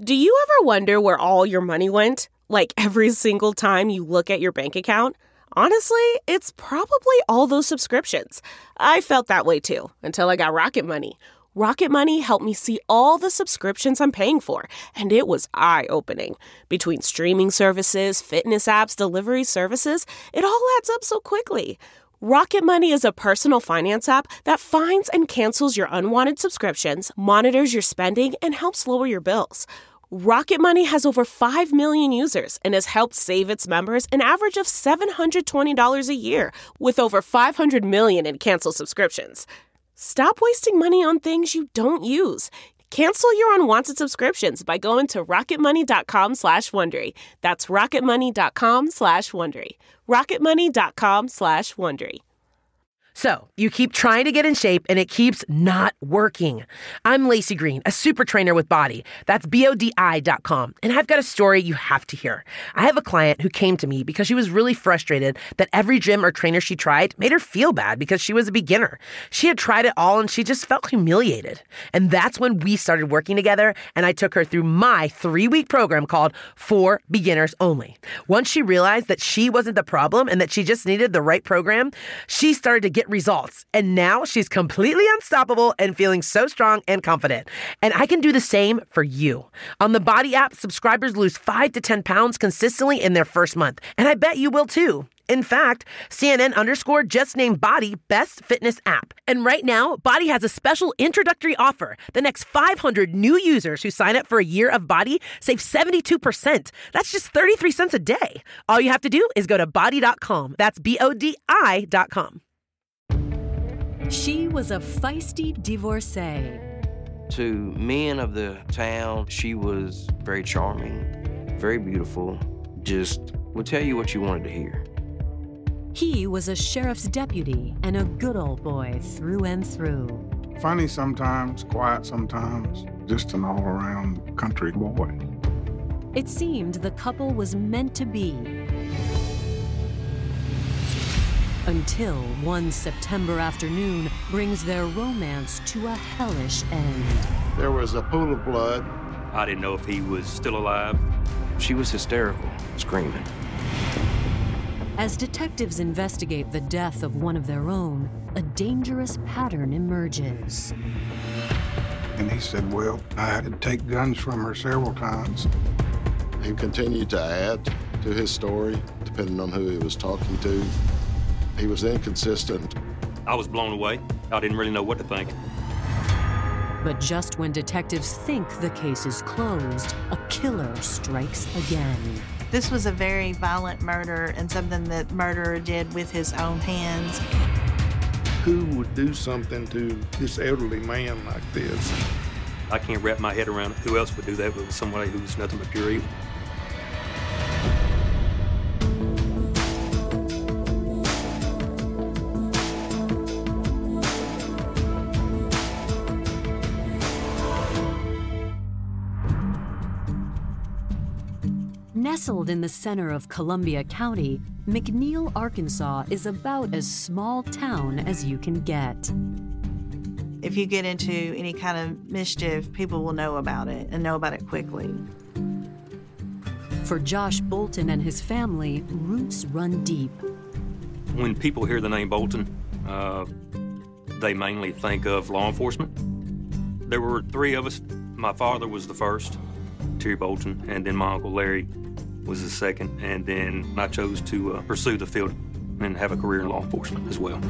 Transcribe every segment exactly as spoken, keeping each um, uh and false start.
Do you ever wonder where all your money went? Like every single time you look at your bank account? Honestly, it's probably all those subscriptions. I felt that way too, until I got Rocket Money. Rocket Money helped me see all the subscriptions I'm paying for, and it was eye-opening. Between streaming services, fitness apps, delivery services, it all adds up so quickly. Rocket Money is a personal finance app that finds and cancels your unwanted subscriptions, monitors your spending, and helps lower your bills. Rocket Money has over five million users and has helped save its members an average of seven hundred twenty dollars a year, with over five hundred million in canceled subscriptions. Stop wasting money on things you don't use. Cancel your unwanted subscriptions by going to rocketmoney.com slash Wondery. That's rocketmoney.com slash Wondery. rocketmoney.com slash Wondery. So, you keep trying to get in shape and it keeps not working. I'm Lacey Green, a super trainer with Body. That's B O D I dot com. And I've got a story you have to hear. I have a client who came to me because she was really frustrated that every gym or trainer she tried made her feel bad because she was a beginner. She had tried it all and she just felt humiliated. And that's when we started working together and I took her through my three-week program called For Beginners Only. Once she realized that she wasn't the problem and that she just needed the right program, she started to get results. And now she's completely unstoppable and feeling so strong and confident. And I can do the same for you. On the Body app, subscribers lose five to ten pounds consistently in their first month. And I bet you will too. In fact, C N N underscore just named Body Best Fitness App. And right now, Body has a special introductory offer. The next five hundred new users who sign up for a year of Body save seventy-two percent. That's just thirty-three cents a day. All you have to do is go to body dot com. That's B O D I dot com. She was a feisty divorcee. To men of the town, she was very charming, very beautiful, just would tell you what you wanted to hear. He was a sheriff's deputy and a good old boy through and through. Funny sometimes, quiet sometimes, just an all-around country boy. It seemed the couple was meant to be. Until one September afternoon brings their romance to a hellish end. There was a pool of blood. I didn't know if he was still alive. She was hysterical, screaming. As detectives investigate the death of one of their own, a dangerous pattern emerges. And he said, well, I had to take guns from her several times. He continued to add to his story, depending on who he was talking to. He was inconsistent. I was blown away. I didn't really know what to think. But just when detectives think the case is closed, a killer strikes again. This was a very violent murder and something that murderer did with his own hands. Who would do something to this elderly man like this? I can't wrap my head around who else would do that with somebody who's nothing but pure evil. Nestled in the center of Columbia County, McNeil, Arkansas is about as small town as you can get. If you get into any kind of mischief, people will know about it and know about it quickly. For Josh Bolton and his family, roots run deep. When people hear the name Bolton, uh, they mainly think of law enforcement. There were three of us. My father was the first, Terry Bolton, and then my Uncle Larry was the second, and then I chose to uh, pursue the field and have a career in law enforcement as well.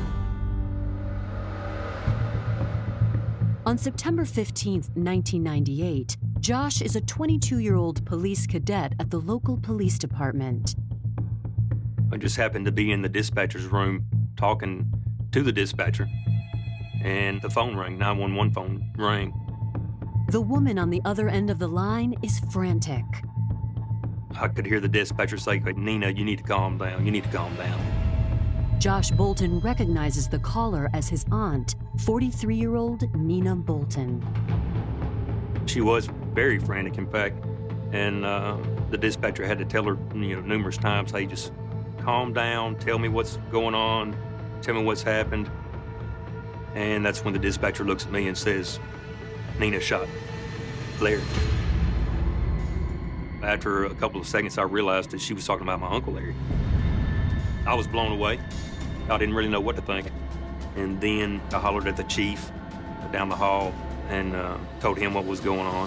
On September fifteenth, nineteen ninety-eight, Josh is a twenty-two-year-old police cadet at the local police department. I just happened to be in the dispatcher's room talking to the dispatcher, and the phone rang, nine one one phone rang. The woman on the other end of the line is frantic. I could hear the dispatcher say, Nina, you need to calm down, you need to calm down. Josh Bolton recognizes the caller as his aunt, forty-three-year-old Nina Bolton. She was very frantic, in fact, and uh, the dispatcher had to tell her, you know, numerous times, hey, just calm down, tell me what's going on, tell me what's happened. And that's when the dispatcher looks at me and says, Nina shot Larry. After a couple of seconds, I realized that she was talking about my Uncle Larry. I was blown away. I didn't really know what to think. And then I hollered at the chief down the hall and uh, told him what was going on.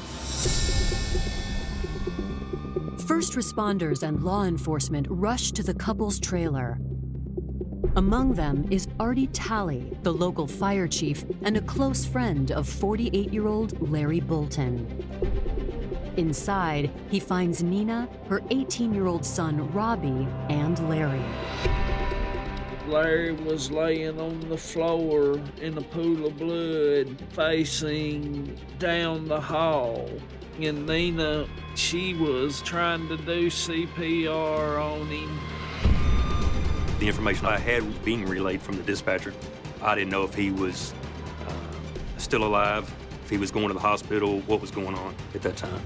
First responders and law enforcement rushed to the couple's trailer. Among them is Artie Talley, the local fire chief and a close friend of forty-eight-year-old Larry Bolton. Inside, he finds Nina, her eighteen-year-old son Robbie, and Larry. Larry was laying on the floor in a pool of blood facing down the hall. And Nina, she was trying to do C P R on him. The information I had was being relayed from the dispatcher. I didn't know if he was uh, still alive, if he was going to the hospital, what was going on at that time.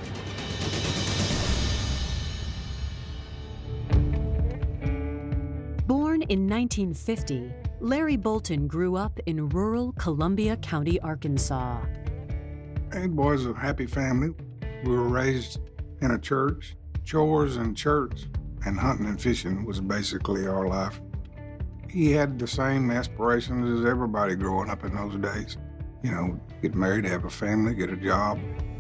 Born in nineteen fifty, Larry Bolton grew up in rural Columbia County, Arkansas. Hey, boys, a happy family. We were raised in a church. Chores and church and hunting and fishing was basically our life. He had the same aspirations as everybody growing up in those days. You know, get married, have a family, get a job.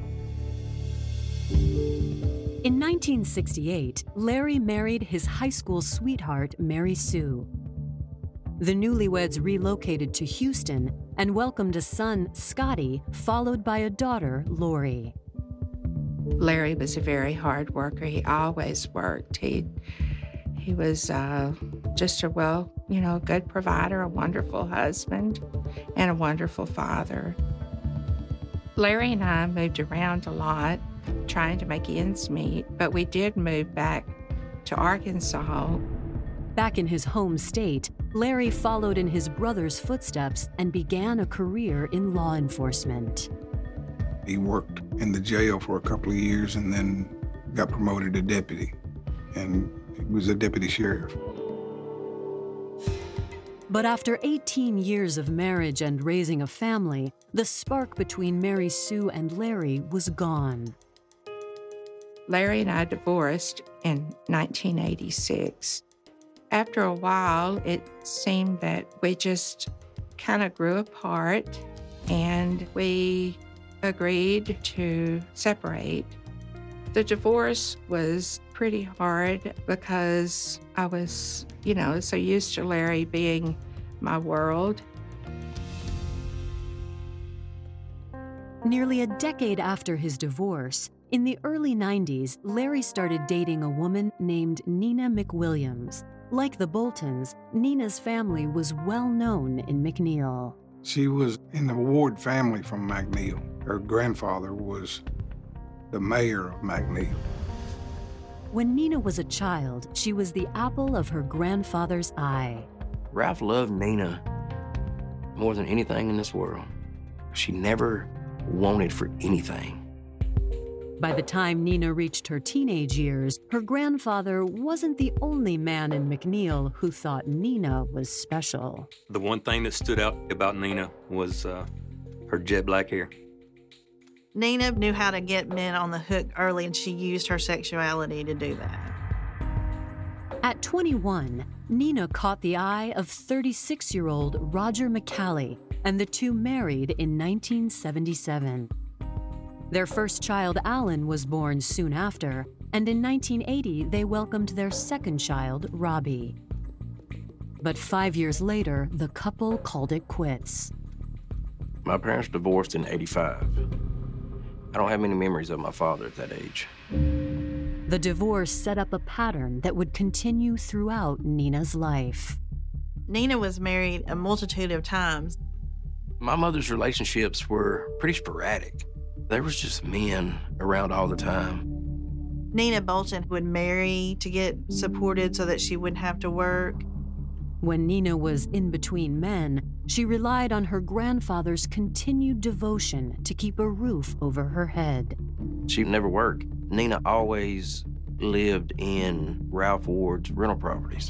In nineteen sixty-eight, Larry married his high school sweetheart, Mary Sue. The newlyweds relocated to Houston and welcomed a son, Scotty, followed by a daughter, Lori. Larry was a very hard worker. He always worked. He he was uh, just a well, you know, good provider, a wonderful husband, and a wonderful father. Larry and I moved around a lot, trying to make ends meet, but we did move back to Arkansas. Back in his home state, Larry followed in his brother's footsteps and began a career in law enforcement. He worked in the jail for a couple of years and then got promoted to deputy, and he was a deputy sheriff. But after eighteen years of marriage and raising a family, the spark between Mary Sue and Larry was gone. Larry and I divorced in nineteen eighty-six. After a while, it seemed that we just kind of grew apart, and we agreed to separate. The divorce was pretty hard because I was, you know, so used to Larry being my world. Nearly a decade after his divorce, in the early nineties, Larry started dating a woman named Nina McWilliams. Like the Boltons, Nina's family was well known in McNeil. She was in the Ward family from McNeil. Her grandfather was the mayor of McNeil. When Nina was a child, she was the apple of her grandfather's eye. Ralph loved Nina more than anything in this world. She never wanted for anything. By the time Nina reached her teenage years, her grandfather wasn't the only man in McNeil who thought Nina was special. The one thing that stood out about Nina was uh, her jet black hair. Nina knew how to get men on the hook early, and she used her sexuality to do that. At twenty-one, Nina caught the eye of thirty-six-year-old Roger McCallie, and the two married in nineteen seventy-seven. Their first child, Alan, was born soon after, and in nineteen eighty, they welcomed their second child, Robbie. But five years later, the couple called it quits. My parents divorced in eighty-five. I don't have many memories of my father at that age. The divorce set up a pattern that would continue throughout Nina's life. Nina was married a multitude of times. My mother's relationships were pretty sporadic. There was just men around all the time. Nina Bolton would marry to get supported so that she wouldn't have to work. When Nina was in between men, she relied on her grandfather's continued devotion to keep a roof over her head. She never worked. Nina always lived in Ralph Ward's rental properties.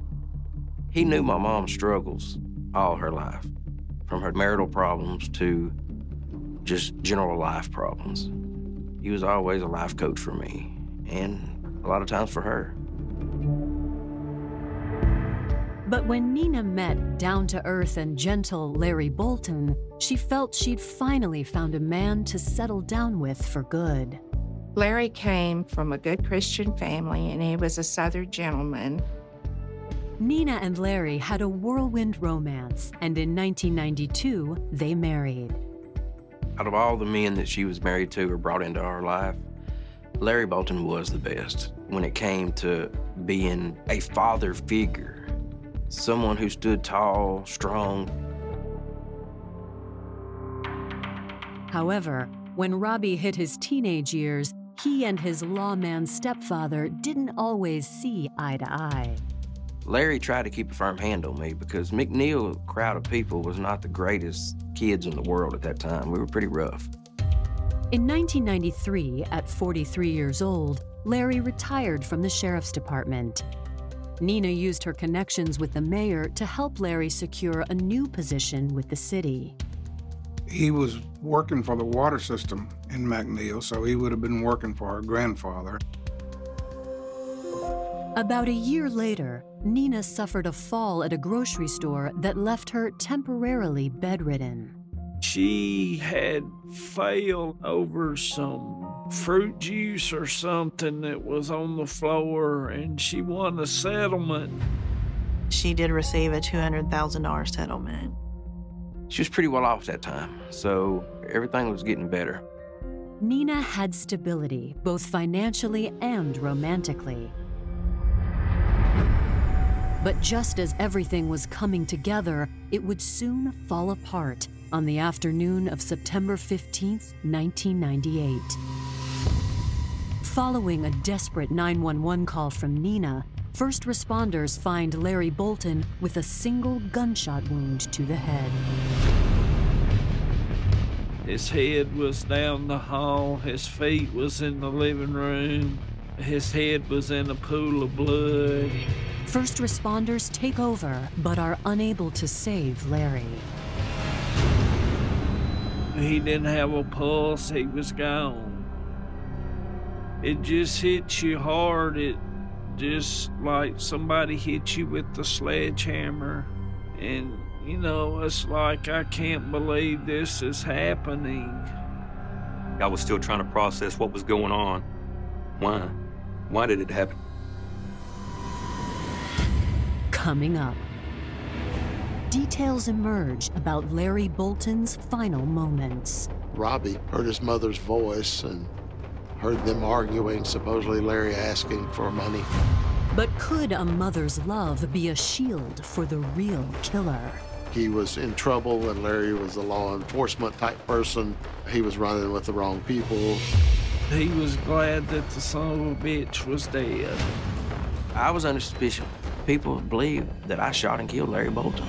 He knew my mom's struggles all her life, from her marital problems to just general life problems. He was always a life coach for me. and a lot of times for her. But when Nina met down-to-earth and gentle Larry Bolton, she felt she'd finally found a man to settle down with for good. Larry came from a good Christian family, and he was a Southern gentleman. Nina and Larry had a whirlwind romance, and in nineteen ninety-two, they married. Out of all the men that she was married to or brought into our life, Larry Bolton was the best when it came to being a father figure, someone who stood tall, strong. However, when Robbie hit his teenage years, he and his lawman stepfather didn't always see eye to eye. Larry tried to keep a firm hand on me because McNeil crowd of people was not the greatest kids in the world at that time. We were pretty rough. In nineteen ninety-three, at forty-three years old, Larry retired from the sheriff's department. Nina used her connections with the mayor to help Larry secure a new position with the city. He was working for the water system in McNeil, so he would have been working for her grandfather. About a year later, Nina suffered a fall at a grocery store that left her temporarily bedridden. She had fell over some fruit juice or something that was on the floor, and she won a settlement. She did receive a two hundred thousand dollars settlement. She was pretty well off that time, so everything was getting better. Nina had stability, both financially and romantically. But just as everything was coming together, it would soon fall apart on the afternoon of September fifteenth, nineteen ninety-eight. Following a desperate nine one one call from Nina, first responders find Larry Bolton with a single gunshot wound to the head. His head was down the hall, his feet was in the living room, his head was in a pool of blood. First responders take over, but are unable to save Larry. He didn't have a pulse, he was gone. It just hits you hard, it just like somebody hit you with the sledgehammer. And, you know, it's like, I can't believe this is happening. I was still trying to process what was going on. Why? Why did it happen? Coming up, details emerge about Larry Bolton's final moments. Robbie heard his mother's voice and heard them arguing, supposedly Larry asking for money. But could a mother's love be a shield for the real killer? He was in trouble, and Larry was a law enforcement type person. He was running with the wrong people. He was glad that the son of a bitch was dead. I was under suspicion. People believed that I shot and killed Larry Bolton.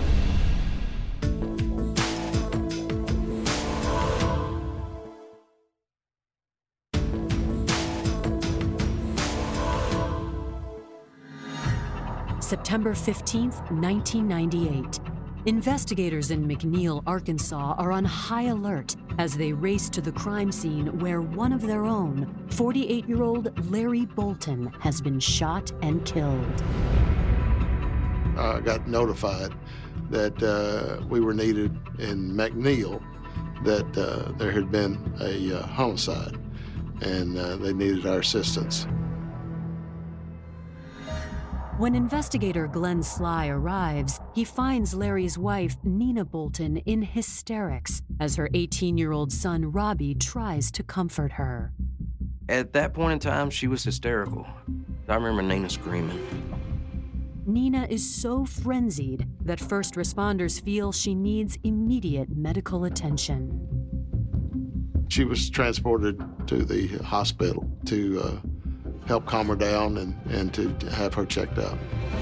September fifteenth, nineteen ninety-eight. Investigators in McNeil, Arkansas are on high alert as they race to the crime scene where one of their own, forty-eight-year-old Larry Bolton, has been shot and killed. I got notified that uh, we were needed in McNeil, that uh, there had been a uh, homicide, and uh, they needed our assistance. When investigator Glenn Sly arrives, he finds Larry's wife, Nina Bolton, in hysterics as her eighteen-year-old son, Robbie, tries to comfort her. At that point in time, she was hysterical. I remember Nina screaming. Nina is so frenzied that first responders feel she needs immediate medical attention. She was transported to the hospital to uh, help calm her down and, and to have her checked out.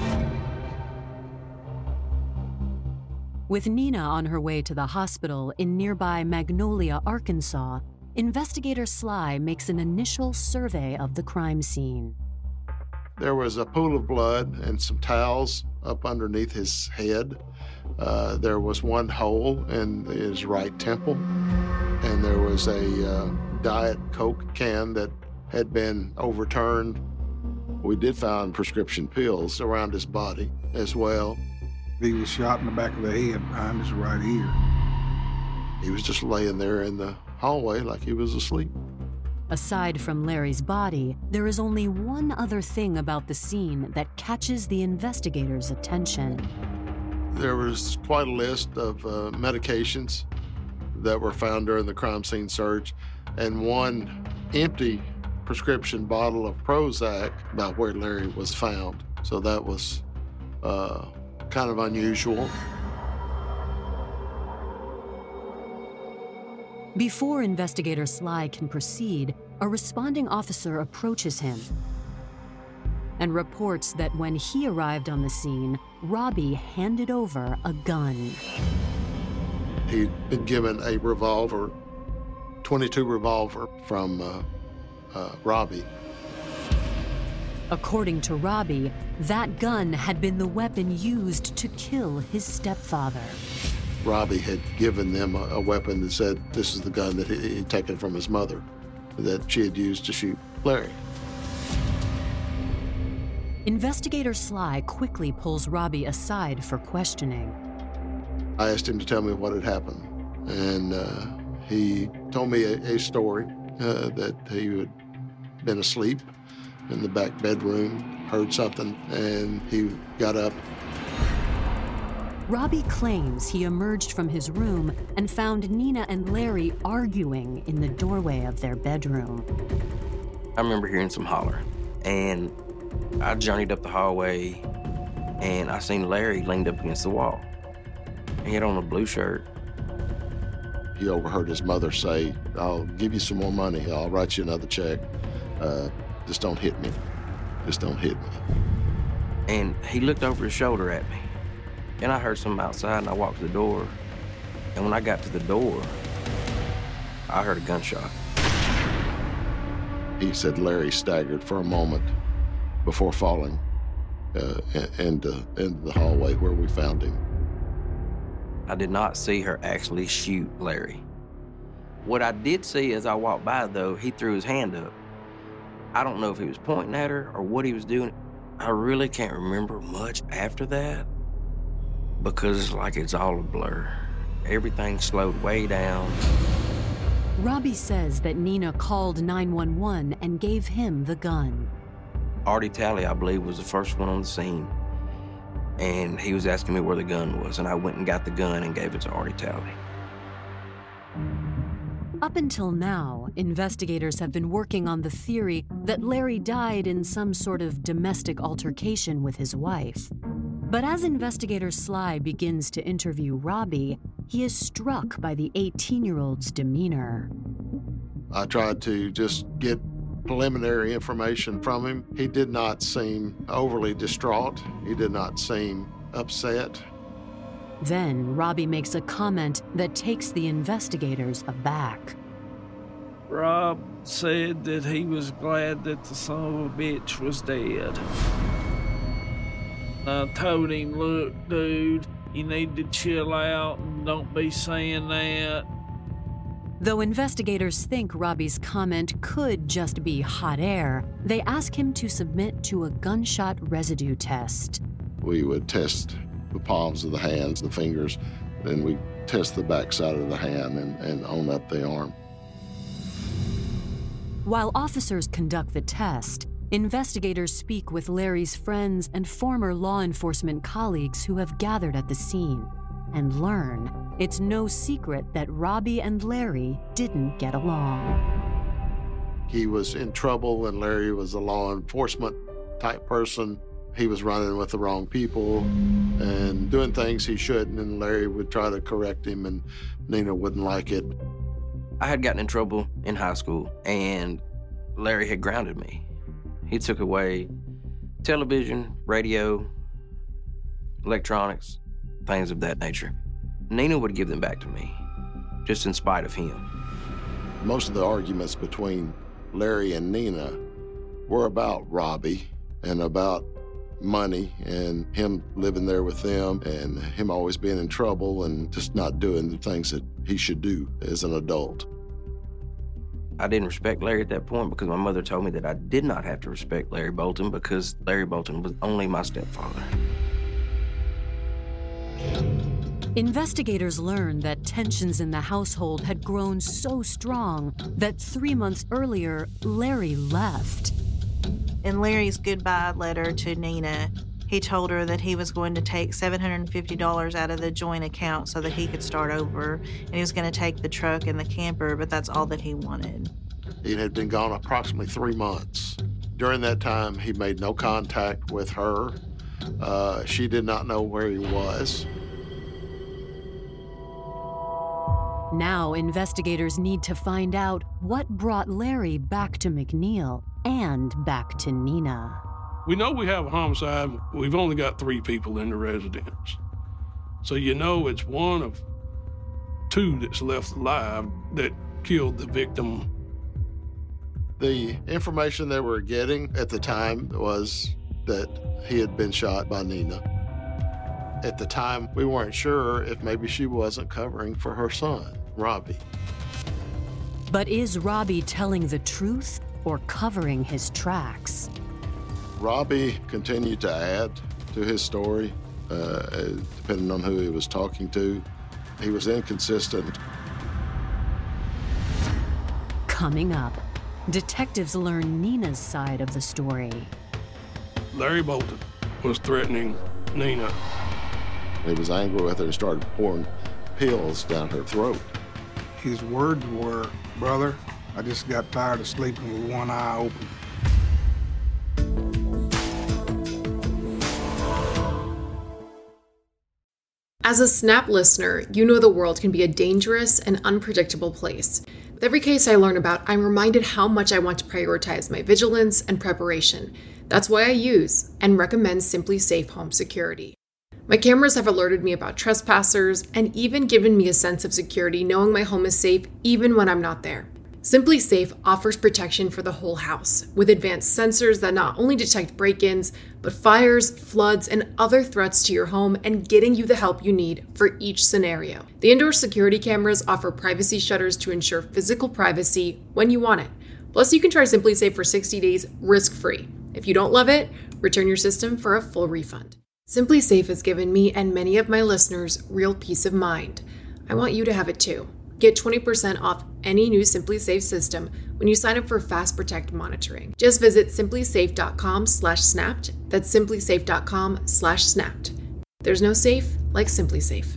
With Nina on her way to the hospital in nearby Magnolia, Arkansas, investigator Sly makes an initial survey of the crime scene. There was a pool of blood and some towels up underneath his head. Uh, there was one hole in his right temple, and there was a uh, Diet Coke can that had been overturned. We did find prescription pills around his body as well. He was shot in the back of the head behind his right ear. He was just laying there in the hallway like he was asleep. Aside from Larry's body, there is only one other thing about the scene that catches the investigators' attention. There was quite a list of uh, medications that were found during the crime scene search, and one empty prescription bottle of Prozac about where Larry was found. So that was uh, kind of unusual. Before Investigator Sly can proceed, a responding officer approaches him and reports that when he arrived on the scene, Robbie handed over a gun. He'd been given a revolver, twenty-two revolver from uh, uh, Robbie. According to Robbie, that gun had been the weapon used to kill his stepfather. Robbie had given them a, a weapon that said this is the gun that he, he'd taken from his mother, that she had used to shoot Larry. Investigator Sly quickly pulls Robbie aside for questioning. I asked him to tell me what had happened, and uh, he told me a, a story uh, that he had been asleep in the back bedroom, heard something, and he got up. Robbie claims he emerged from his room and found Nina and Larry arguing in the doorway of their bedroom. I remember hearing some holler, and I journeyed up the hallway, and I seen Larry leaned up against the wall. He had on a blue shirt. He overheard his mother say, "I'll give you some more money. I'll write you another check. Uh, just don't hit me. Just don't hit me." And he looked over his shoulder at me. Then I heard something outside, and I walked to the door. And when I got to the door, I heard a gunshot. He said Larry staggered for a moment before falling uh, into, into the hallway where we found him. I did not see her actually shoot Larry. What I did see as I walked by, though, he threw his hand up. I don't know if he was pointing at her or what he was doing. I really can't remember much after that because it's like it's all a blur. Everything slowed way down. Robbie says that Nina called nine one one and gave him the gun. Artie Talley, I believe, was the first one on the scene. And he was asking me where the gun was, and I went and got the gun and gave it to Artie Talley. Up until now, investigators have been working on the theory that Larry died in some sort of domestic altercation with his wife. But as investigator Sly begins to interview Robbie, he is struck by the eighteen-year-old's demeanor. I tried to just get preliminary information from him. He did not seem overly distraught. He did not seem upset. Then Robbie makes a comment that takes the investigators aback. Rob said that he was glad that the son of a bitch was dead. I told him, look, dude, you need to chill out and don't be saying that. Though investigators think Robbie's comment could just be hot air, they ask him to submit to a gunshot residue test. We would test the palms of the hands, the fingers, then we test the backside of the hand and, and on up the arm. While officers conduct the test, investigators speak with Larry's friends and former law enforcement colleagues who have gathered at the scene and learn it's no secret that Robbie and Larry didn't get along. He was in trouble and Larry was a law enforcement type person. He was running with the wrong people and doing things he shouldn't, and Larry would try to correct him, and Nina wouldn't like it. I had gotten in trouble in high school, and Larry had grounded me. He took away television, radio, electronics, things of that nature. Nina would give them back to me, just in spite of him. Most of the arguments between Larry and Nina were about Robbie and about money and him living there with them and him always being in trouble and just not doing the things that he should do as an adult. I didn't respect Larry at that point because my mother told me that I did not have to respect Larry Bolton because Larry Bolton was only my stepfather. Investigators learned that tensions in the household had grown so strong that three months earlier, Larry left. In Larry's goodbye letter to Nina, he told her that he was going to take seven hundred fifty dollars out of the joint account so that he could start over, and he was going to take the truck and the camper, but that's all that he wanted. He had been gone approximately three months. During that time, he made no contact with her. Uh, she did not know where he was. Now, investigators need to find out what brought Larry back to McNeil and back to Nina. We know we have a homicide. We've only got three people in the residence. So you know it's one of two that's left alive that killed the victim. The information they were getting at the time was that he had been shot by Nina. At the time, we weren't sure if maybe she wasn't covering for her son, Robbie. But is Robbie telling the truth or covering his tracks? Robbie continued to add to his story, uh, depending on who he was talking to. He was inconsistent. Coming up, detectives learn Nina's side of the story. Larry Bolton was threatening Nina. He was angry with her and started pouring pills down her throat. His words were, "Brother, I just got tired of sleeping with one eye open." As a SNAP listener, you know the world can be a dangerous and unpredictable place. With every case I learn about, I'm reminded how much I want to prioritize my vigilance and preparation. That's why I use and recommend Simply Safe Home Security. My cameras have alerted me about trespassers and even given me a sense of security knowing my home is safe even when I'm not there. Simply Safe offers protection for the whole house with advanced sensors that not only detect break-ins, but fires, floods, and other threats to your home and getting you the help you need for each scenario. The indoor security cameras offer privacy shutters to ensure physical privacy when you want it. Plus, you can try Simply Safe for sixty days risk-free. If you don't love it, return your system for a full refund. Simply Safe has given me and many of my listeners real peace of mind. I want you to have it too. Get twenty percent off any new Simply Safe system when you sign up for Fast Protect monitoring. Just visit simply safe dot com slash snapped. That's simply safe dot com slash snapped. There's no safe like Simply Safe.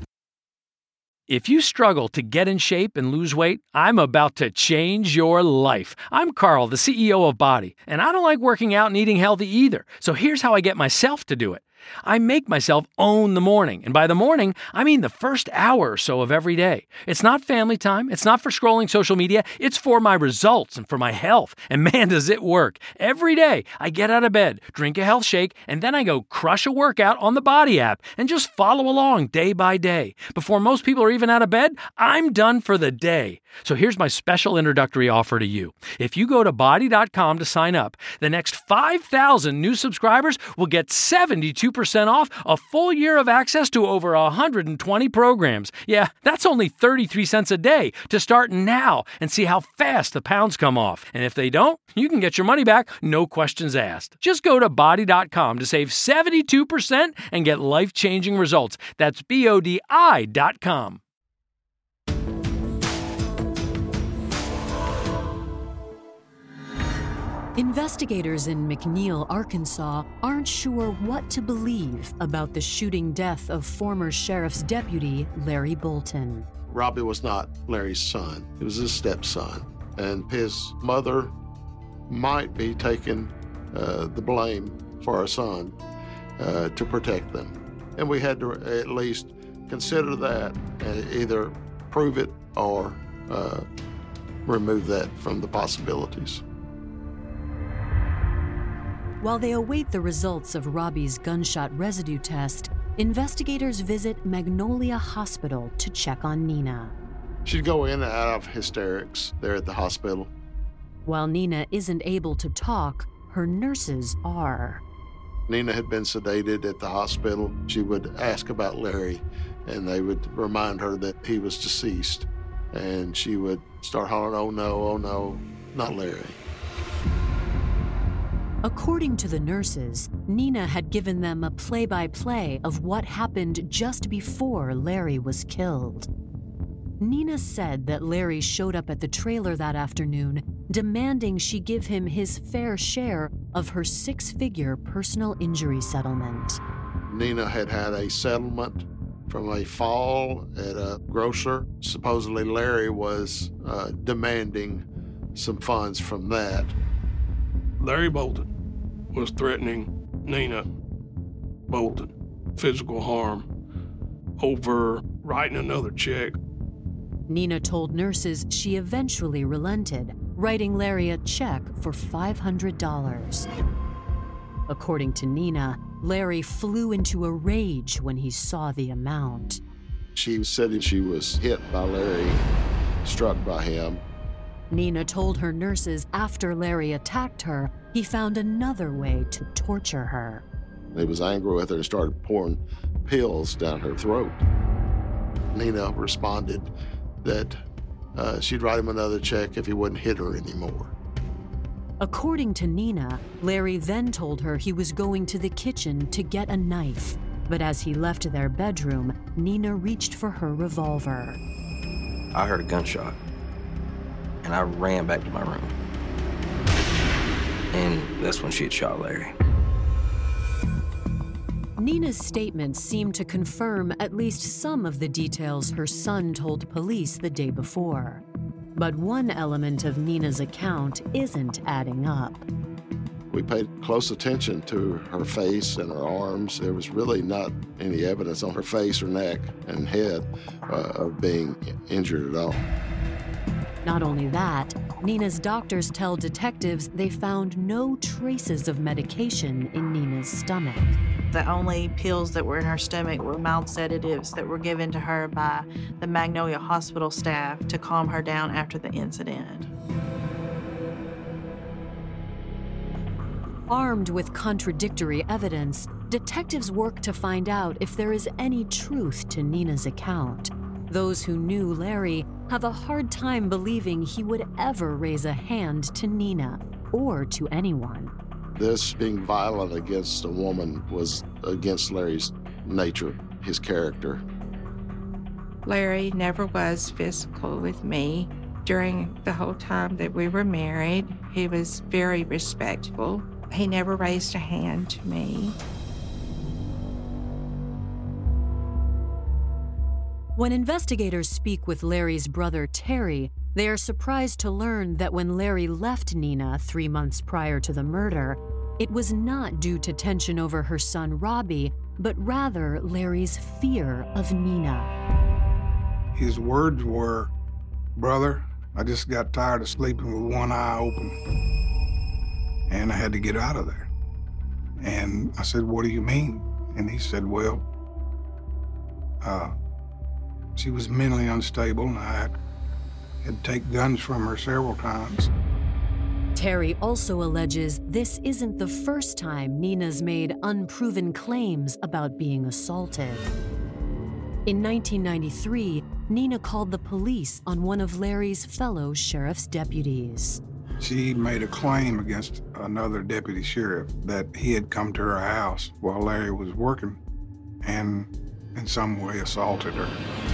If you struggle to get in shape and lose weight, I'm about to change your life. I'm Carl, the C E O of Body, and I don't like working out and eating healthy either. So here's how I get myself to do it. I make myself own the morning. And by the morning, I mean the first hour or so of every day. It's not family time. It's not for scrolling social media. It's for my results and for my health. And man, does it work. Every day, I get out of bed, drink a health shake, and then I go crush a workout on the Body app and just follow along day by day. Before most people are even out of bed, I'm done for the day. So here's my special introductory offer to you. If you go to body dot com to sign up, the next five thousand new subscribers will get seventy-two percent off a full year of access to over one hundred twenty programs. Yeah, that's only thirty-three cents a day to start now and see how fast the pounds come off. And if they don't, you can get your money back, no questions asked. Just go to body dot com to save seventy-two percent and get life-changing results. That's B O D I dot com. Investigators in McNeil, Arkansas, aren't sure what to believe about the shooting death of former sheriff's deputy Larry Bolton. Robbie was not Larry's son. He was his stepson. And his mother might be taking uh, the blame for our son uh, to protect them. And we had to at least consider that and either prove it or uh, remove that from the possibilities. While they await the results of Robbie's gunshot residue test, investigators visit Magnolia Hospital to check on Nina. She'd go in and out of hysterics there at the hospital. While Nina isn't able to talk, her nurses are. Nina had been sedated at the hospital. She would ask about Larry, and they would remind her that he was deceased. And she would start hollering, oh no, oh no, not Larry. According to the nurses, Nina had given them a play-by-play of what happened just before Larry was killed. Nina said that Larry showed up at the trailer that afternoon, demanding she give him his fair share of her six-figure personal injury settlement. Nina had had a settlement from a fall at a grocer. Supposedly Larry was uh, demanding some funds from that. Larry Bolton was threatening Nina Bolton, physical harm, over writing another check. Nina told nurses she eventually relented, writing Larry a check for five hundred dollars. According to Nina, Larry flew into a rage when he saw the amount. She said that she was hit by Larry, struck by him. Nina told her nurses after Larry attacked her, he found another way to torture her. He was angry with her and started pouring pills down her throat. Nina responded that uh, she'd write him another check if he wouldn't hit her anymore. According to Nina, Larry then told her he was going to the kitchen to get a knife. But as he left their bedroom, Nina reached for her revolver. I heard a gunshot, and I ran back to my room. And that's when she had shot Larry. Nina's statements seemed to confirm at least some of the details her son told police the day before. But one element of Nina's account isn't adding up. We paid close attention to her face and her arms. There was really not any evidence on her face or neck and head uh, of being injured at all. Not only that, Nina's doctors tell detectives they found no traces of medication in Nina's stomach. The only pills that were in her stomach were mild sedatives that were given to her by the Magnolia Hospital staff to calm her down after the incident. Armed with contradictory evidence, detectives work to find out if there is any truth to Nina's account. Those who knew Larry have a hard time believing he would ever raise a hand to Nina or to anyone. This being violent against a woman was against Larry's nature, his character. Larry never was physical with me. During the whole time that we were married, he was very respectful. He never raised a hand to me. When investigators speak with Larry's brother, Terry, they are surprised to learn that when Larry left Nina three months prior to the murder, it was not due to tension over her son, Robbie, but rather Larry's fear of Nina. His words were, "Brother, I just got tired of sleeping with one eye open, and I had to get out of there." And I said, "What do you mean?" And he said, "Well, uh, she was mentally unstable, and I had, had to take guns from her several times." Terry also alleges this isn't the first time Nina's made unproven claims about being assaulted. In nineteen ninety-three, Nina called the police on one of Larry's fellow sheriff's deputies. She made a claim against another deputy sheriff that he had come to her house while Larry was working and in some way assaulted her.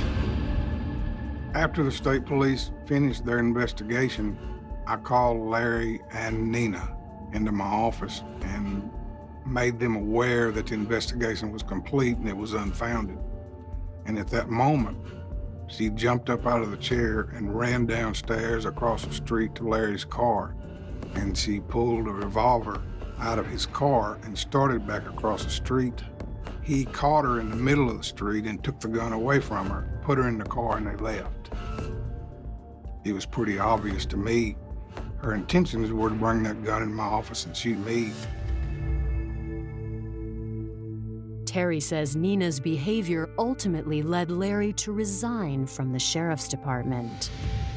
After the state police finished their investigation, I called Larry and Nina into my office and made them aware that the investigation was complete and it was unfounded. And at that moment, she jumped up out of the chair and ran downstairs across the street to Larry's car. And she pulled a revolver out of his car and started back across the street. He caught her in the middle of the street and took the gun away from her, put her in the car, and they left. It was pretty obvious to me her intentions were to bring that gun in my office and shoot me. Terry says Nina's behavior ultimately led Larry to resign from the sheriff's department.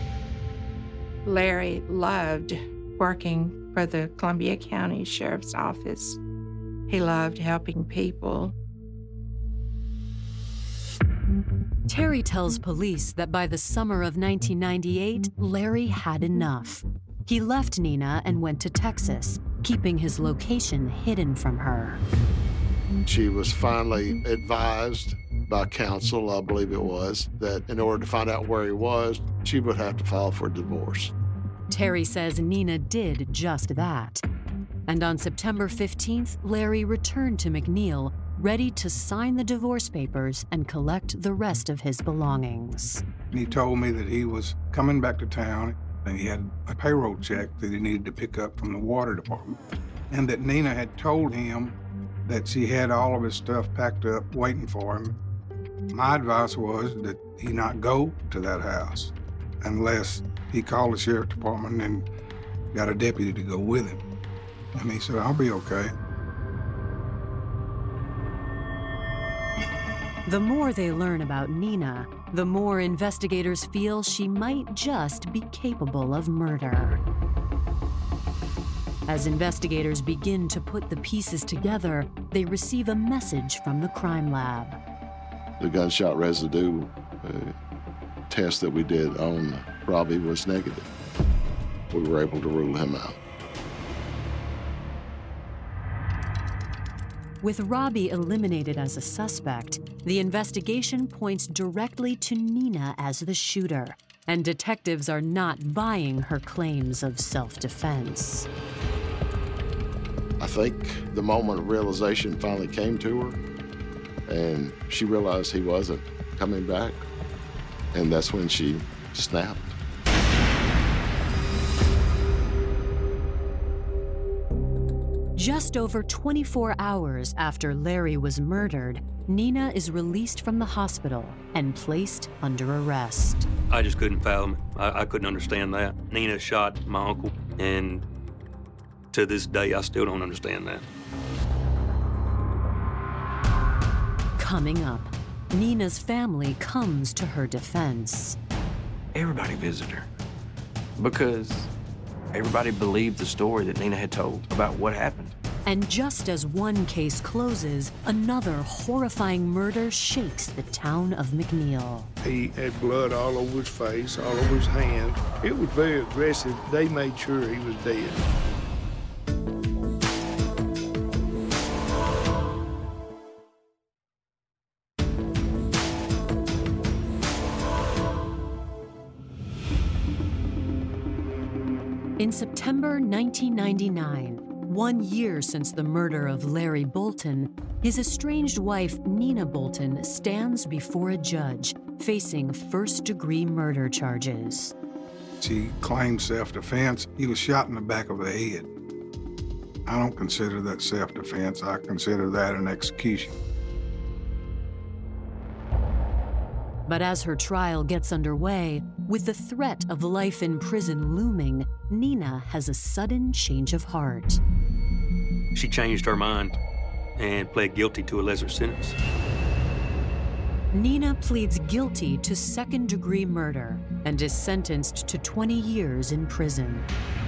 Larry loved working for the Columbia County Sheriff's Office. He loved helping people. Terry tells police that by the summer of nineteen ninety-eight, Larry had enough. He left Nina and went to Texas, keeping his location hidden from her. She was finally advised by counsel, I believe it was, that in order to find out where he was, she would have to file for divorce. Terry says Nina did just that. And on September fifteenth, Larry returned to McNeil, ready to sign the divorce papers and collect the rest of his belongings. He told me that he was coming back to town and he had a payroll check that he needed to pick up from the water department, and that Nina had told him that she had all of his stuff packed up waiting for him. My advice was that he not go to that house unless he called the sheriff department and got a deputy to go with him. And he said, I'll be okay. The more they learn about Nina, the more investigators feel she might just be capable of murder. As investigators begin to put the pieces together, they receive a message from the crime lab. The gunshot residue uh, test that we did on Robbie was negative. We were able to rule him out. With Robbie eliminated as a suspect, the investigation points directly to Nina as the shooter, and detectives are not buying her claims of self-defense. I think the moment of realization finally came to her, and she realized he wasn't coming back, and that's when she snapped. Just over twenty-four hours after Larry was murdered, Nina is released from the hospital and placed under arrest. I just couldn't fathom it. I, I couldn't understand that. Nina shot my uncle, and to this day, I still don't understand that. Coming up, Nina's family comes to her defense. Everybody visited her because everybody believed the story that Nina had told about what happened. And just as one case closes, another horrifying murder shakes the town of McNeil. He had blood all over his face, all over his hand. It was very aggressive. They made sure he was dead. In September nineteen ninety-nine, one year since the murder of Larry Bolton, his estranged wife, Nina Bolton, stands before a judge, facing first-degree murder charges. She claimed self-defense. He was shot in the back of the head. I don't consider that self-defense. I consider that an execution. But as her trial gets underway, with the threat of life in prison looming, Nina has a sudden change of heart. She changed her mind and pled guilty to a lesser sentence. Nina pleads guilty to second-degree murder and is sentenced to twenty years in prison.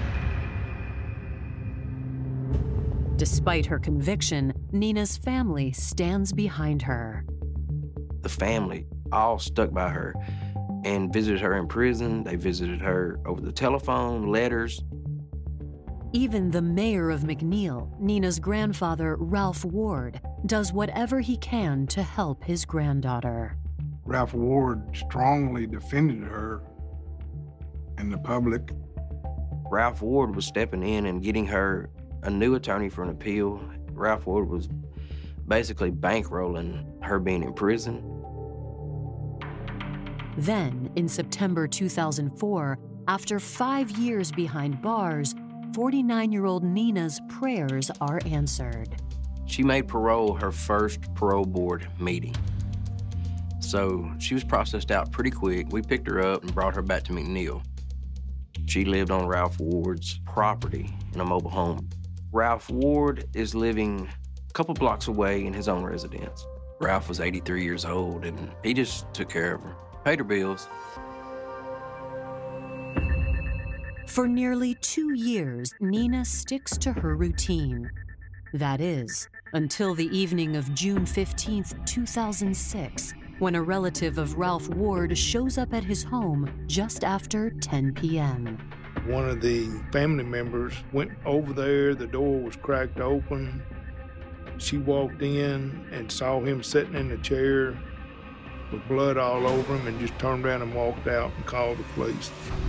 Despite her conviction, Nina's family stands behind her. The family all stuck by her and visited her in prison. They visited her over the telephone, letters. Even the mayor of McNeil, Nina's grandfather, Ralph Ward, does whatever he can to help his granddaughter. Ralph Ward strongly defended her in the public. Ralph Ward was stepping in and getting her a new attorney for an appeal. Ralph Ward was basically bankrolling her being in prison. Then, in September two thousand four, after five years behind bars, forty-nine-year-old Nina's prayers are answered. She made parole her first parole board meeting. So she was processed out pretty quick. We picked her up and brought her back to McNeil. She lived on Ralph Ward's property in a mobile home. Ralph Ward is living a couple blocks away in his own residence. Ralph was eighty-three years old, and he just took care of her, paid her bills. For nearly two years, Nina sticks to her routine. That is, until the evening of June fifteenth, two thousand six, when a relative of Ralph Ward shows up at his home just after ten p.m. One of the family members went over there. The door was cracked open. She walked in and saw him sitting in the chair with blood all over him and just turned around and walked out and called the police.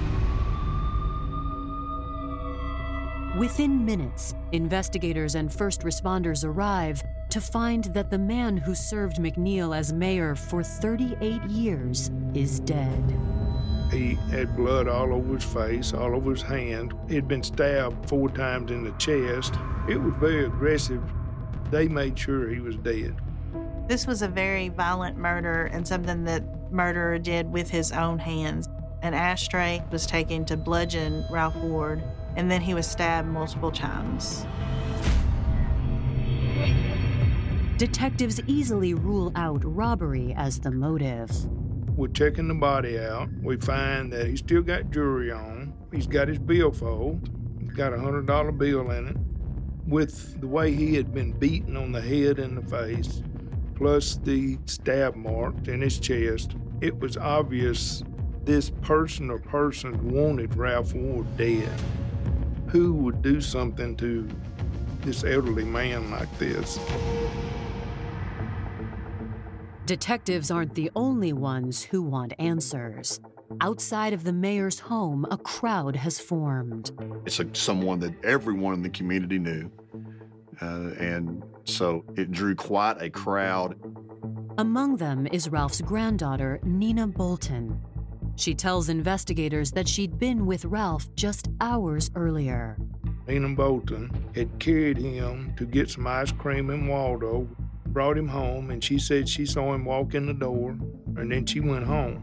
Within minutes, investigators and first responders arrive to find that the man who served McNeil as mayor for thirty-eight years is dead. He had blood all over his face, all over his hand. He'd been stabbed four times in the chest. It was very aggressive. They made sure he was dead. This was a very violent murder and something that murderer did with his own hands. An ashtray was taken to bludgeon Ralph Ward, and then he was stabbed multiple times. Detectives easily rule out robbery as the motive. We're checking the body out. We find that he's still got jewelry on. He's got his billfold. He's got a one hundred dollar bill in it. With the way he had been beaten on the head and the face, plus the stab marks in his chest, it was obvious this person or persons wanted Ralph Ward dead. Who would do something to this elderly man like this? Detectives aren't the only ones who want answers. Outside of the mayor's home, a crowd has formed. It's a, someone that everyone in the community knew, uh, and so it drew quite a crowd. Among them is Ralph's granddaughter, Nina Bolton. She tells investigators that she'd been with Ralph just hours earlier. Nina Bolton had carried him to get some ice cream in Waldo, brought him home, and she said she saw him walk in the door, and then she went home.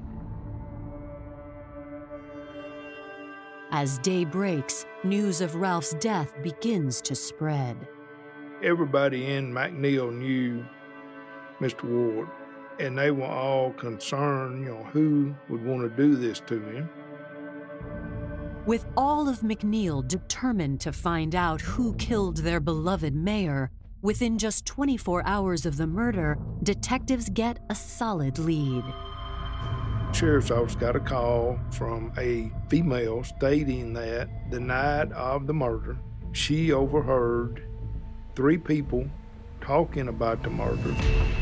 As day breaks, news of Ralph's death begins to spread. Everybody in McNeil knew Mister Ward, and they were all concerned, you know, who would want to do this to him. With all of McNeil determined to find out who killed their beloved mayor, within just twenty-four hours of the murder, detectives get a solid lead. Sheriff's office got a call from a female stating that the night of the murder, she overheard three people talking about the murder.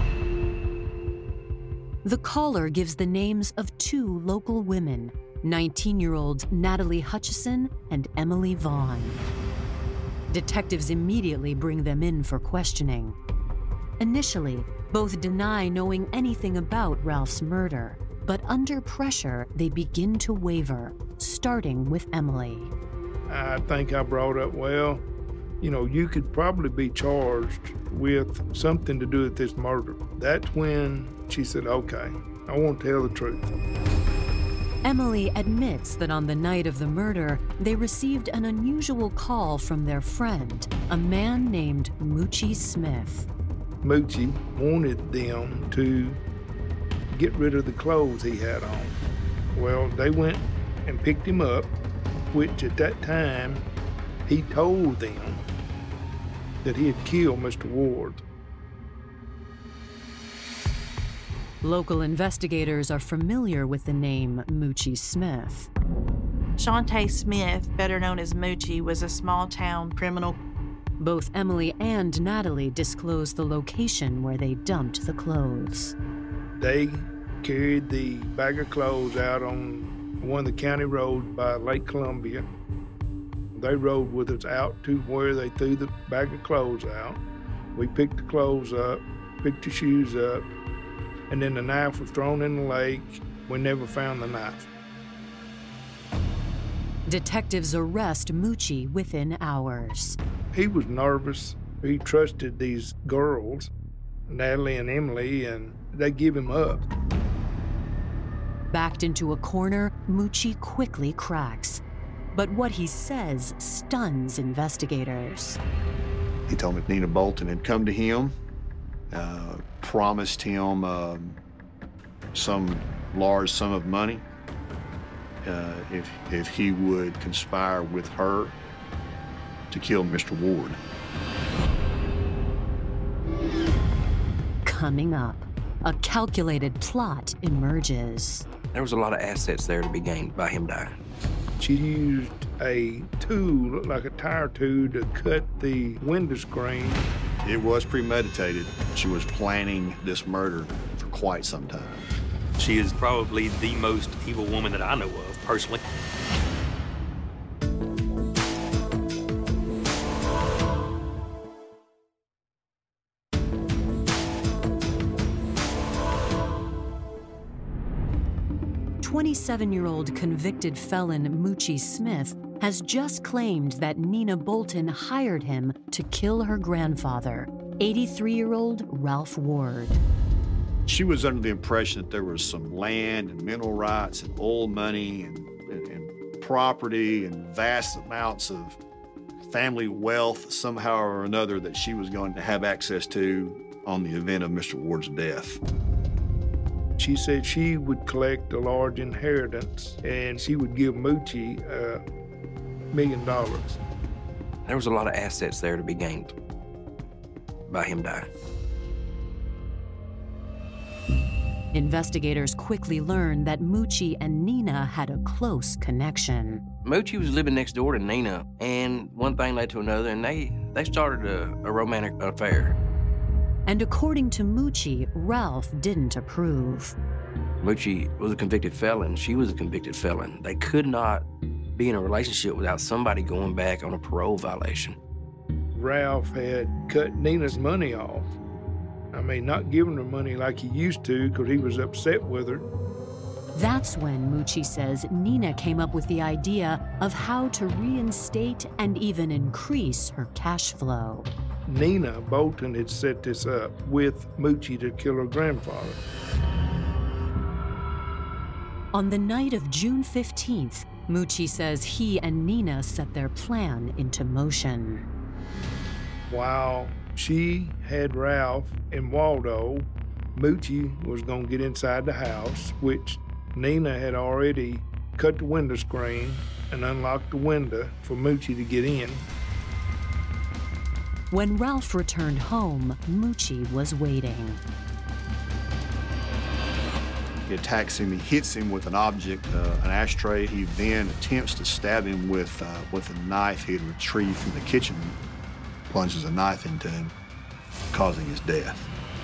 The caller gives the names of two local women, nineteen-year-olds Natalie Hutchison and Emily Vaughn. Detectives immediately bring them in for questioning. Initially, both deny knowing anything about Ralph's murder, but under pressure, they begin to waver, starting with Emily. I think I brought up, well, you know, you could probably be charged with something to do with this murder. That's when she said, okay, I won't tell the truth. Emily admits that on the night of the murder, they received an unusual call from their friend, a man named Moochie Smith. Moochie wanted them to get rid of the clothes he had on. Well, they went and picked him up, which at that time, he told them that he had killed Mister Ward. Local investigators are familiar with the name Moochie Smith. Shante Smith, better known as Moochie, was a small-town criminal. Both Emily and Natalie disclose the location where they dumped the clothes. They carried the bag of clothes out on one of the county roads by Lake Columbia. They rode with us out to where they threw the bag of clothes out. We picked the clothes up, picked the shoes up, and then the knife was thrown in the lake. We never found the knife. Detectives arrest Moochie within hours. He was nervous. He trusted these girls, Natalie and Emily, and they give him up. Backed into a corner, Moochie quickly cracks. But what he says stuns investigators. He told me Nina Bolton had come to him, uh, promised him uh, some large sum of money uh, if, if he would conspire with her to kill Mister Ward. Coming up, a calculated plot emerges. There was a lot of assets there to be gained by him dying. She used a tool, looked like a tire tool, to cut the window screen. It was premeditated. She was planning this murder for quite some time. She is probably the most evil woman that I know of, personally. twenty-seven-year-old convicted felon Moochie Smith has just claimed that Nina Bolton hired him to kill her grandfather, eighty-three-year-old Ralph Ward. She was under the impression that there was some land and mineral rights and oil money and, and, and property and vast amounts of family wealth somehow or another that she was going to have access to on the event of Mister Ward's death. She said she would collect a large inheritance and she would give Moochie a million dollars. There was a lot of assets there to be gained by him dying. Investigators quickly learned that Moochie and Nina had a close connection. Moochie was living next door to Nina, and one thing led to another, and they, they started a, a romantic affair. And according to Moochie, Ralph didn't approve. Moochie was a convicted felon. She was a convicted felon. They could not be in a relationship without somebody going back on a parole violation. Ralph had cut Nina's money off. I mean, not giving her money like he used to because he was upset with her. That's when Moochie says Nina came up with the idea of how to reinstate and even increase her cash flow. Nina Bolton had set this up with Moochie to kill her grandfather. On the night of June fifteenth, Moochie says he and Nina set their plan into motion. While she had Ralph and Waldo, Moochie was going to get inside the house, which Nina had already cut the window screen and unlocked the window for Moochie to get in. When Ralph returned home, Moochie was waiting. He attacks him, he hits him with an object, uh, an ashtray. He then attempts to stab him with, uh, with a knife he had retrieved from the kitchen, plunges a knife into him, causing his death.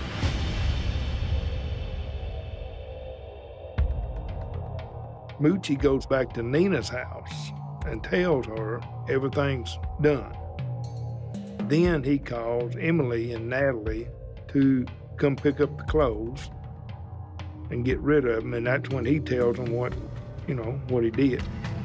Moochie goes back to Nina's house and tells her everything's done. Then he calls Emily and Natalie to come pick up the clothes and get rid of them, and that's when he tells them what, you know, what he did.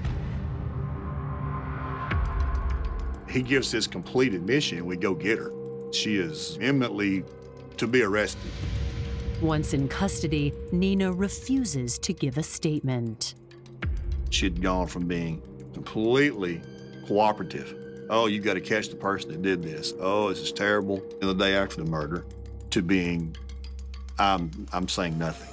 He gives his complete admission, and we go get her. She is imminently to be arrested. Once in custody, Nina refuses to give a statement. She had gone from being completely cooperative. Oh, you got to catch the person that did this. Oh, this is terrible. And the day after the murder, to being, I'm, I'm saying nothing.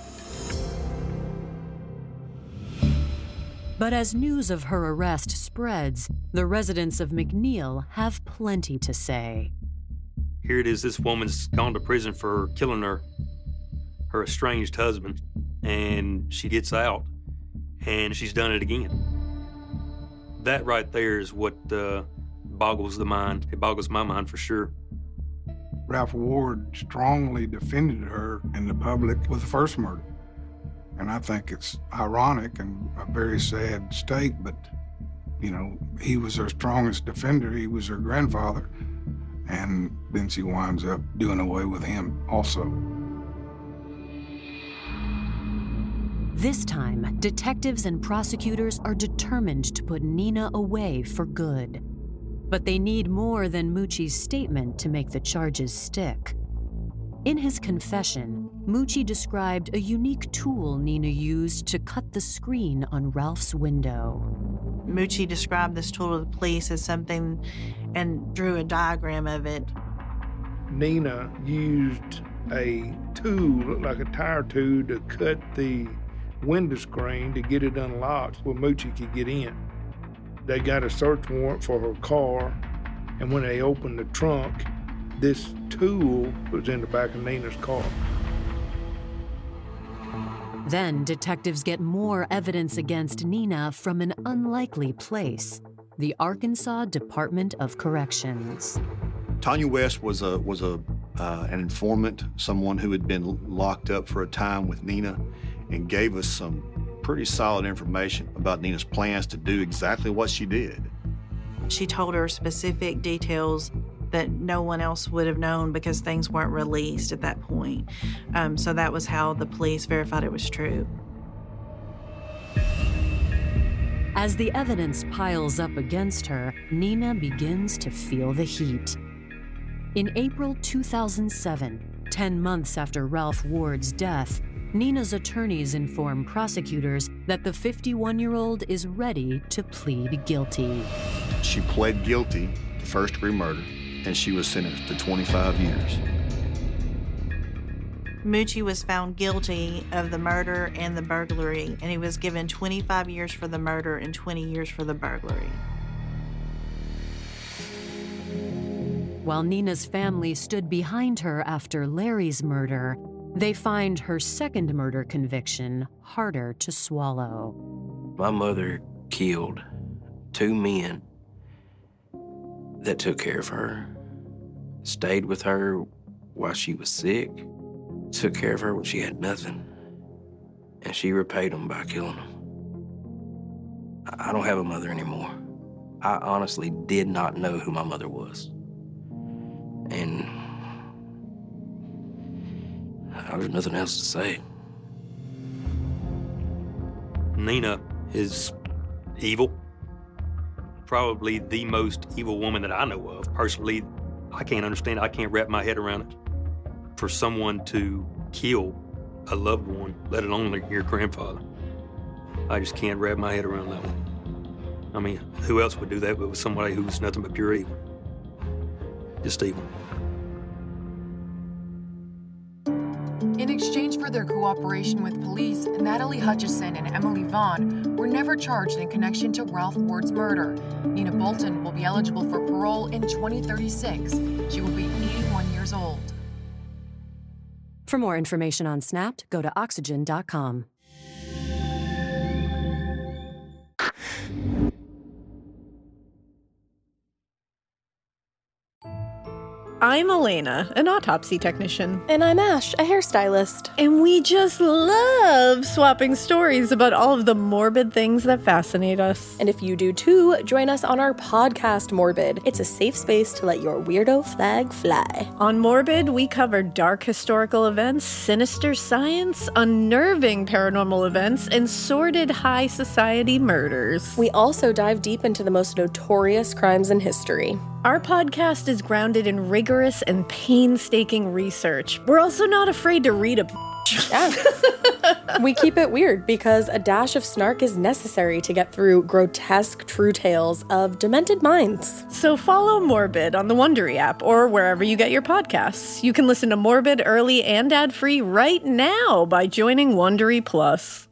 But as news of her arrest spreads, the residents of McNeil have plenty to say. Here it is, this woman's gone to prison for killing her, her estranged husband, and she gets out, and she's done it again. That right there is what uh, boggles the mind. It boggles my mind for sure. Ralph Ward strongly defended her in the public with the first murder. And I think it's ironic and a very sad state, but, you know, he was her strongest defender. He was her grandfather. And then she winds up doing away with him also. This time, detectives and prosecutors are determined to put Nina away for good. But they need more than Moochie's statement to make the charges stick. In his confession, Moochie described a unique tool Nina used to cut the screen on Ralph's window. Moochie described this tool to the police as something and drew a diagram of it. Nina used a tool, looked like a tire tool, to cut the window screen to get it unlocked where Moochie could get in. They got a search warrant for her car, and when they opened the trunk, this tool was in the back of Nina's car. Then detectives get more evidence against Nina from an unlikely place, the Arkansas Department of Corrections. Tanya West was a was a uh, an informant, someone who had been locked up for a time with Nina, and gave us some pretty solid information about Nina's plans to do exactly what she did. She told her specific details that no one else would have known because things weren't released at that point. Um, so that was how the police verified it was true. As the evidence piles up against her, Nina begins to feel the heat. In April two thousand seven, ten months after Ralph Ward's death, Nina's attorneys inform prosecutors that the fifty-one-year-old is ready to plead guilty. She pled guilty to first-degree murder, and she was sentenced to twenty-five years. Moochie was found guilty of the murder and the burglary, and he was given twenty-five years for the murder and twenty years for the burglary. While Nina's family stood behind her after Larry's murder, they find her second murder conviction harder to swallow. My mother killed two men that took care of her, stayed with her while she was sick, took care of her when she had nothing, and she repaid them by killing them. I don't have a mother anymore. I honestly did not know who my mother was. And there's nothing else to say. Nina is evil. Probably the most evil woman that I know of. Personally, I can't understand, I can't wrap my head around it. For someone to kill a loved one, let alone like your grandfather, I just can't wrap my head around that one. I mean, who else would do that but with somebody who's nothing but pure evil? Just evil. In exchange for their cooperation with police, Natalie Hutchison and Emily Vaughn were never charged in connection to Ralph Ward's murder. Nina Bolton will be eligible for parole in twenty thirty-six. She will be eighty-one years old. For more information on Snapped, go to oxygen dot com. I'm Elena, an autopsy technician. And I'm Ash, a hairstylist. And we just love swapping stories about all of the morbid things that fascinate us. And if you do too, join us on our podcast, Morbid. It's a safe space to let your weirdo flag fly. On Morbid, we cover dark historical events, sinister science, unnerving paranormal events, and sordid high society murders. We also dive deep into the most notorious crimes in history. Our podcast is grounded in rigorous and painstaking research. We're also not afraid to read a Yeah. We keep it weird because a dash of snark is necessary to get through grotesque true tales of demented minds. So follow Morbid on the Wondery app or wherever you get your podcasts. You can listen to Morbid early and ad-free right now by joining Wondery Plus.